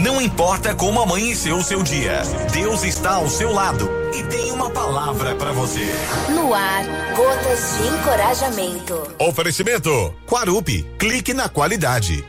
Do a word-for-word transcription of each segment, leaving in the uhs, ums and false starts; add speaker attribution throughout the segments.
Speaker 1: Não importa como amanheceu o seu dia, Deus está ao seu lado e tem uma palavra para você.
Speaker 2: No ar, gotas de encorajamento.
Speaker 1: Oferecimento Quarupi, clique na qualidade.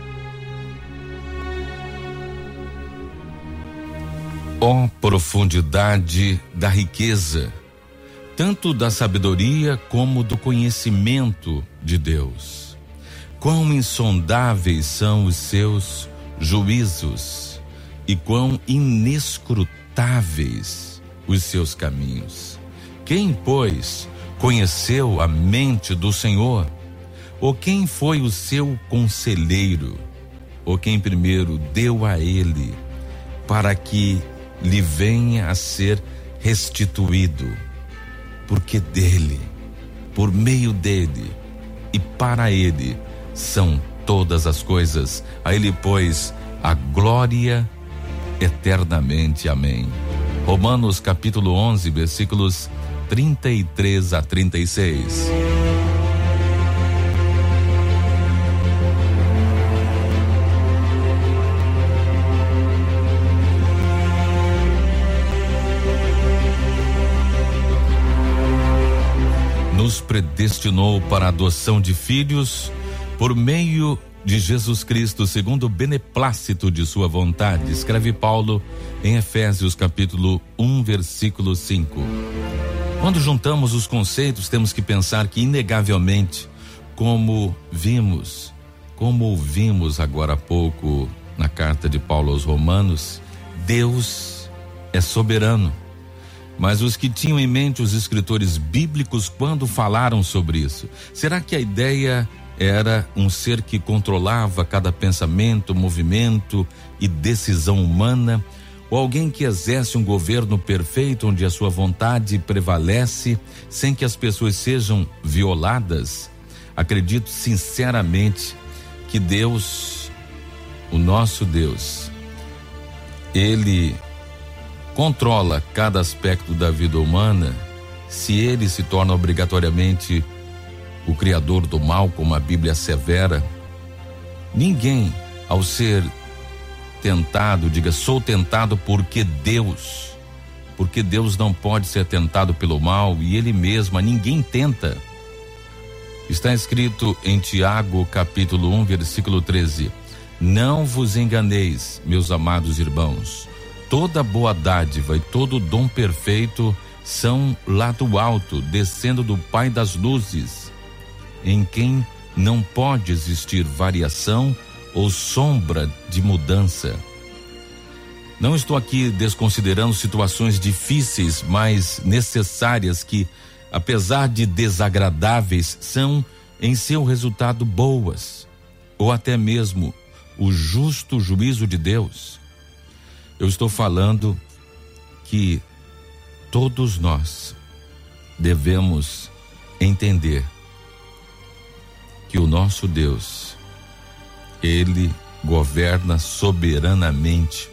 Speaker 3: Ó profundidade da riqueza, tanto da sabedoria como do conhecimento de Deus. Quão insondáveis são os seus juízos e quão inescrutáveis os seus caminhos. Quem, pois, conheceu a mente do Senhor? Ou quem foi o seu conselheiro? Ou quem primeiro deu a ele para que lhe venha a ser restituído? Porque dele, por meio dele e para ele são todas as coisas. A ele, pois, a glória eternamente. Amém. Romanos capítulo onze, versículos trinta e três a trinta e seis. Nos predestinou para a adoção de filhos por meio de Jesus Cristo, segundo o beneplácito de sua vontade, escreve Paulo em Efésios capítulo um, versículo cinco. Quando juntamos os conceitos, temos que pensar que inegavelmente, como vimos, como ouvimos agora há pouco na carta de Paulo aos Romanos, Deus é soberano. Mas os que tinham em mente os escritores bíblicos quando falaram sobre isso, será que a ideia era um ser que controlava cada pensamento, movimento e decisão humana, ou alguém que exerce um governo perfeito onde a sua vontade prevalece sem que as pessoas sejam violadas? Acredito sinceramente que Deus, o nosso Deus, ele controla cada aspecto da vida humana. Se ele se torna obrigatoriamente o criador do mal, como a Bíblia assevera, ninguém, ao ser tentado, diga: sou tentado porque Deus, porque Deus não pode ser tentado pelo mal e ele mesmo, ninguém tenta. Está escrito em Tiago capítulo um, versículo treze: não vos enganeis, meus amados irmãos, toda boa dádiva e todo dom perfeito são lá do alto, descendo do Pai das luzes, em quem não pode existir variação ou sombra de mudança. Não estou aqui desconsiderando situações difíceis, mas necessárias, que, apesar de desagradáveis, são em seu resultado boas, ou até mesmo o justo juízo de Deus. Eu estou falando que todos nós devemos entender que o nosso Deus, ele governa soberanamente.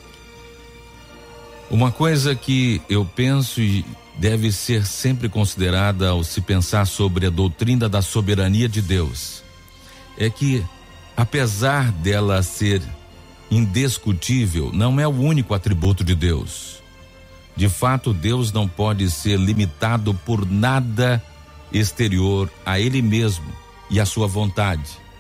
Speaker 3: Uma coisa que eu penso e deve ser sempre considerada ao se pensar sobre a doutrina da soberania de Deus é que, apesar dela ser indiscutível, não é o único atributo de Deus. De fato, Deus não pode ser limitado por nada exterior a ele mesmo e a sua vontade.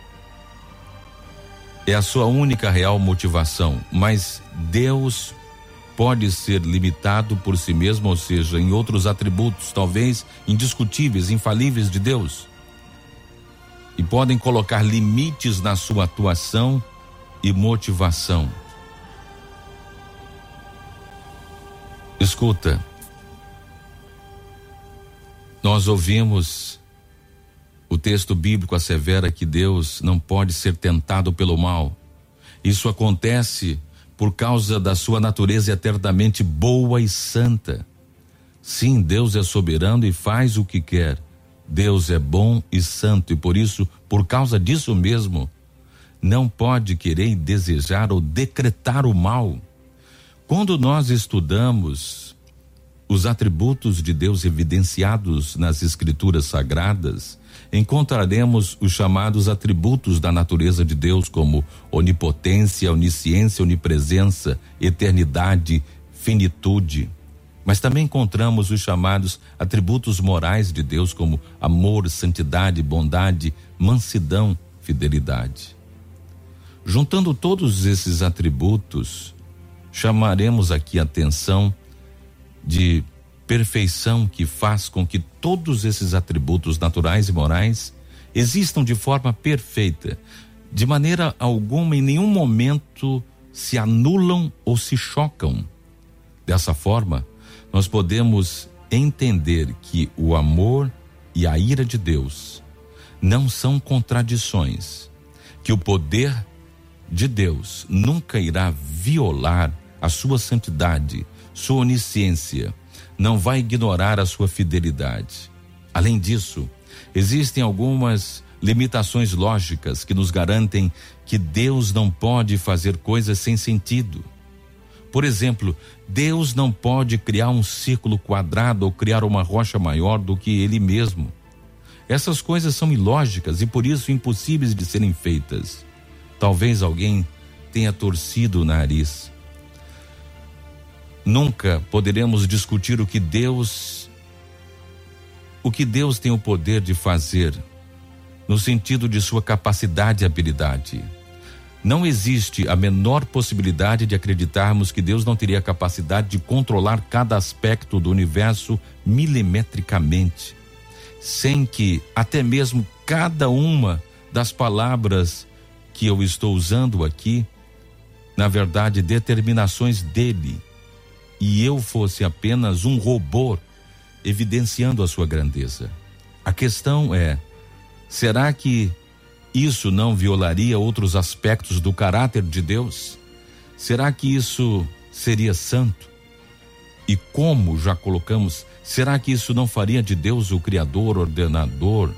Speaker 3: É a sua única real motivação, mas Deus pode ser limitado por si mesmo, ou seja, em outros atributos, talvez indiscutíveis, infalíveis de Deus, e podem colocar limites na sua atuação e motivação. Escuta, nós ouvimos o texto bíblico assevera que Deus não pode ser tentado pelo mal. Isso acontece por causa da sua natureza eternamente boa e santa. Sim, Deus é soberano e faz o que quer. Deus é bom e santo e por isso, por causa disso mesmo, não pode querer e desejar ou decretar o mal. Quando nós estudamos os atributos de Deus evidenciados nas Escrituras Sagradas, encontraremos os chamados atributos da natureza de Deus, como onipotência, onisciência, onipresença, eternidade, finitude. Mas também encontramos os chamados atributos morais de Deus, como amor, santidade, bondade, mansidão, fidelidade. Juntando todos esses atributos, chamaremos aqui a atenção de perfeição que faz com que todos esses atributos naturais e morais existam de forma perfeita. De maneira alguma, em nenhum momento se anulam ou se chocam. Dessa forma, nós podemos entender que o amor e a ira de Deus não são contradições, que o poder de Deus nunca irá violar a sua santidade, sua onisciência, não vai ignorar a sua fidelidade. Além disso, existem algumas limitações lógicas que nos garantem que Deus não pode fazer coisas sem sentido. Por exemplo, Deus não pode criar um círculo quadrado ou criar uma rocha maior do que Ele mesmo. Essas coisas são ilógicas e por isso impossíveis de serem feitas. Talvez alguém tenha torcido o nariz. Nunca poderemos discutir o que Deus, o que Deus tem o poder de fazer, no sentido de sua capacidade e habilidade. Não existe a menor possibilidade de acreditarmos que Deus não teria a capacidade de controlar cada aspecto do universo milimetricamente, sem que até mesmo cada uma das palavras que eu estou usando aqui, na verdade, determinações dele, e eu fosse apenas um robô evidenciando a sua grandeza. A questão é, será que isso não violaria outros aspectos do caráter de Deus? Será que isso seria santo? E como já colocamos, será que isso não faria de Deus o Criador, ordenador?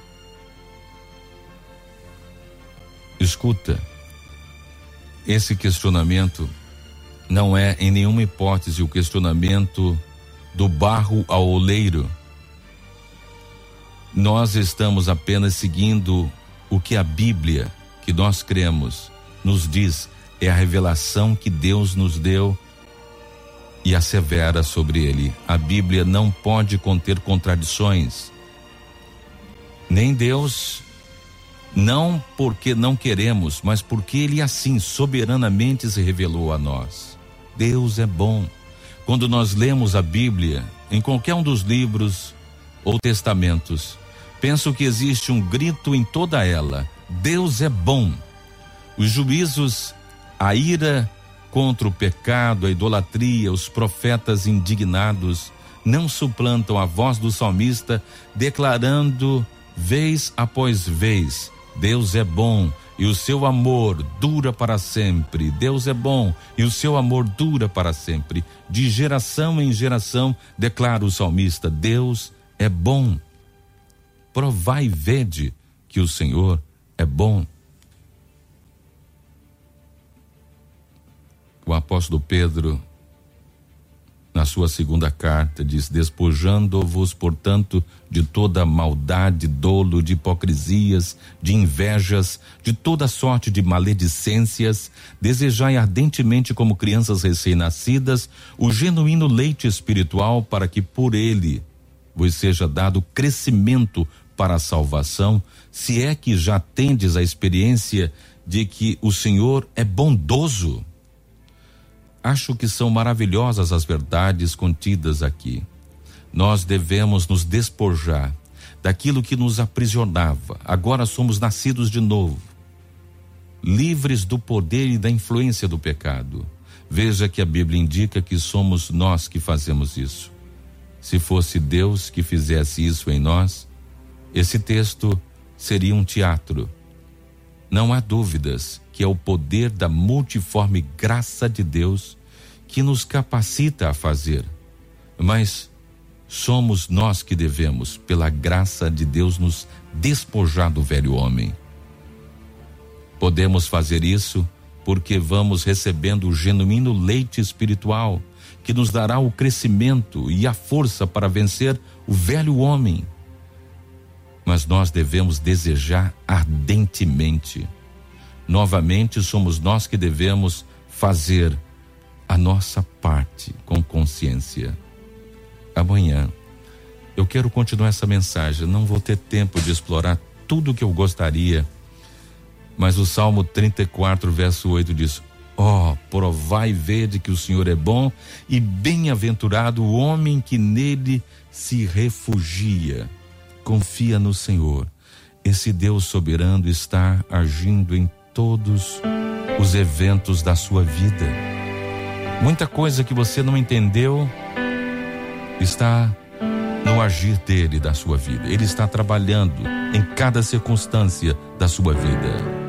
Speaker 3: Escuta, esse questionamento não é em nenhuma hipótese o questionamento do barro ao oleiro. Nós estamos apenas seguindo o que a Bíblia, que nós cremos, nos diz, é a revelação que Deus nos deu e assevera sobre ele. A Bíblia não pode conter contradições. Nem Deus, não porque não queremos, mas porque ele assim soberanamente se revelou a nós. Deus é bom. Quando nós lemos a Bíblia, em qualquer um dos livros ou testamentos, penso que existe um grito em toda ela: Deus é bom. Os juízos, a ira contra o pecado, a idolatria, os profetas indignados não suplantam a voz do salmista declarando vez após vez: Deus é bom e o seu amor dura para sempre. Deus é bom e o seu amor dura para sempre. De geração em geração, declara o salmista, Deus é bom. Provai e vede que o Senhor é bom. O apóstolo Pedro, na sua segunda carta, diz: despojando-vos, portanto, de toda maldade, dolo, de hipocrisias, de invejas, de toda sorte de maledicências, desejai ardentemente, como crianças recém-nascidas, o genuíno leite espiritual, para que por ele vos seja dado crescimento para a salvação, se é que já tendes a experiência de que o Senhor é bondoso. Acho que são maravilhosas as verdades contidas aqui. Nós devemos nos despojar daquilo que nos aprisionava. Agora somos nascidos de novo, livres do poder e da influência do pecado. Veja que a Bíblia indica que somos nós que fazemos isso. Se fosse Deus que fizesse isso em nós, esse texto seria um teatro. Não há dúvidas que é o poder da multiforme graça de Deus que nos capacita a fazer, mas somos nós que devemos, pela graça de Deus, nos despojar do velho homem. Podemos fazer isso porque vamos recebendo o genuíno leite espiritual que nos dará o crescimento e a força para vencer o velho homem. mas nós devemos desejar ardentemente. Novamente, somos nós que devemos fazer a nossa parte com consciência. Amanhã eu quero continuar essa mensagem, não vou ter tempo de explorar tudo o que eu gostaria, mas o Salmo trinta e quatro, verso oito diz: ó, oh, provai e vede que o Senhor é bom, e bem-aventurado o homem que nele se refugia. Confia no Senhor. Esse Deus soberano está agindo em todos os eventos da sua vida. Muita coisa que você não entendeu está no agir dele da sua vida. Ele está trabalhando em cada circunstância da sua vida.